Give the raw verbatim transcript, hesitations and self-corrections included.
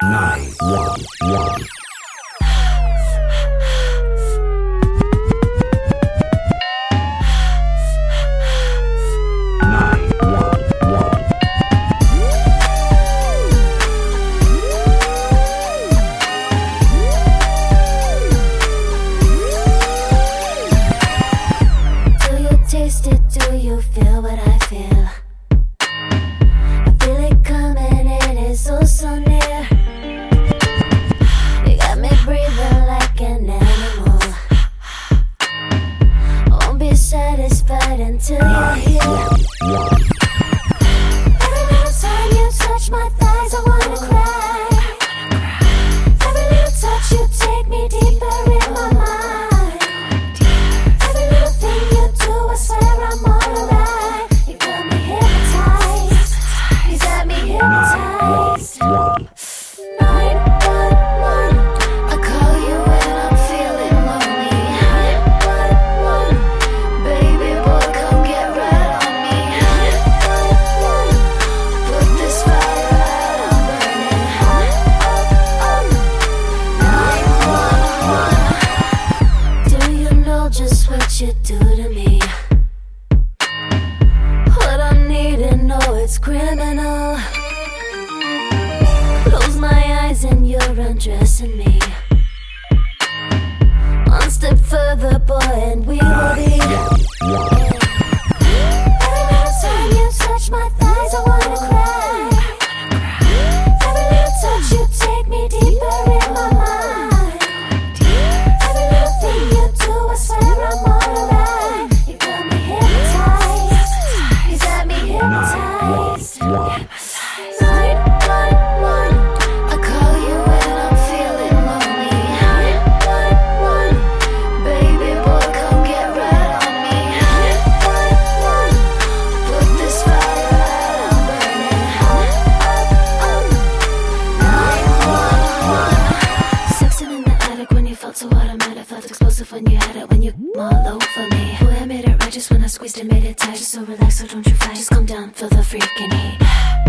nine one one. Taste it, do you feel what I feel? I feel it coming, it is oh so near. You got me breathing like an animal. Won't be satisfied until you're here. Every little time you touch my thighs, I wanna cry. Every little touch you take me deeper in my mind. Just what you do to me. What I need to know, it's criminal. Close my eyes and you're undressing me. One step further, boy, and we will be. Every little time you touch my thighs, I wanna cry. Every little touch you take me deeper in my mind. So automatic, felt explosive when you had it, when you all over me. Boy, I made it right just when I squeezed and made it tight. Just so relaxed, so don't you fight. Just calm down, feel the freaking heat.